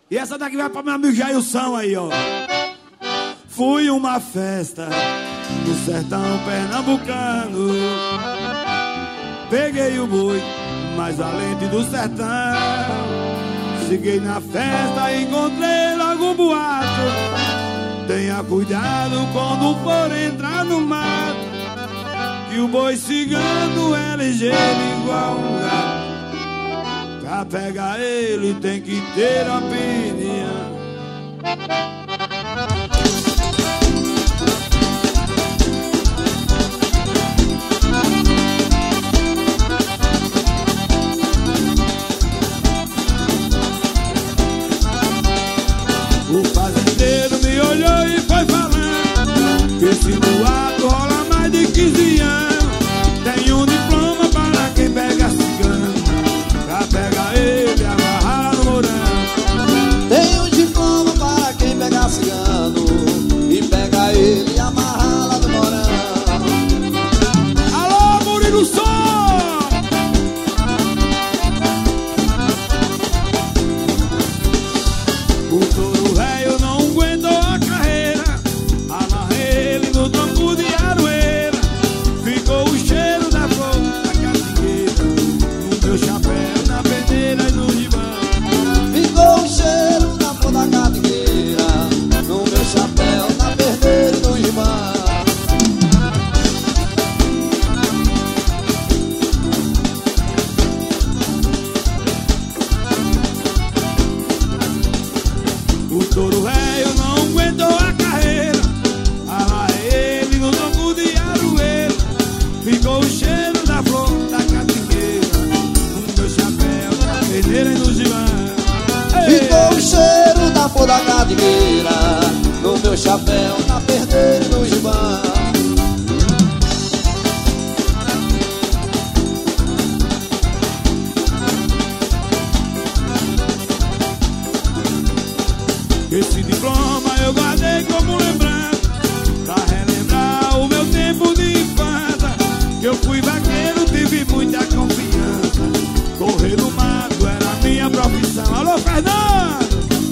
E essa daqui vai pra meu amigo Jailson aí, ó. Fui uma festa no sertão pernambucano, peguei o boi mais valente do sertão. Cheguei na festa e encontrei logo um boato: tenha cuidado quando for entrar no mato, que o boi cigano é ligeiro igual um gato. Pra pegar ele tem que ter opinião. O fazendeiro me olhou e foi falando que esse boato rola mais de 15 anos. Tem um diploma para quem pega cigano, pra pegar ele amarrar no morango. Tem um diploma para quem pega cigano e pega ele e amarrar lá no morango. Alô, Murilo Som! O touro velho não aguentou a carreira, amarrei ele no tronco de aroeira. Ficou o cheiro da flor da catingueira no meu chapéu, na peneira e no gibão. Ficou o cheiro da flor da catingueira no meu chapéu, na perdeira e no gibão. O touro velho não aguentou a carreira, amarrei ele no tronco de aroeira. Ficou o cheiro da flor da catingueira no meu chapéu, na peneira e no gibão. Ficou o cheiro da flor da catingueira no meu chapéu, na perdeira e no gibão. Esse diploma eu guardei como lembrança, pra relembrar o meu tempo de infância. Que eu fui vaqueiro, tive muita confiança, correr no mato era a minha profissão. Alô, Fernando!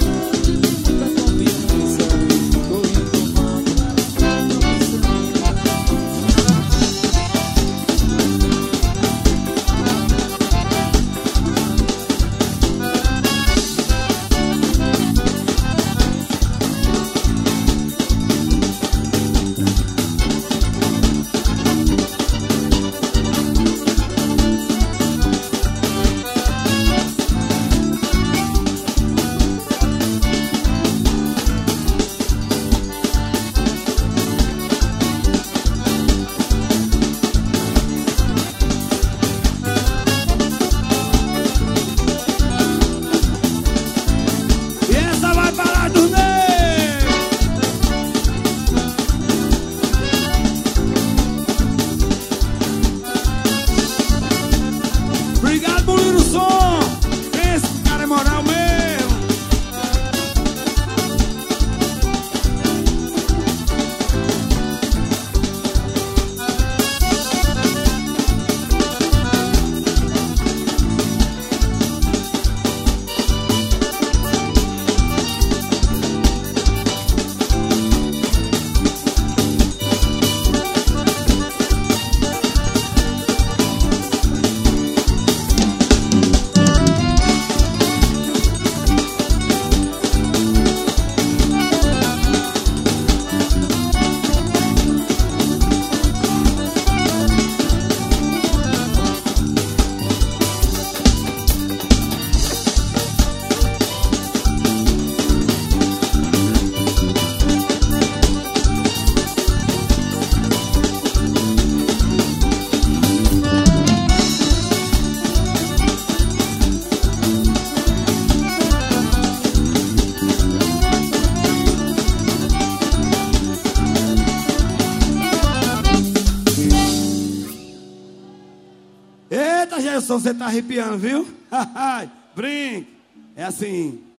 Obrigado, Murilo Som! Esse cara é moral mesmo! Eita, Gerson, você tá arrepiando, viu? Brinque. É assim.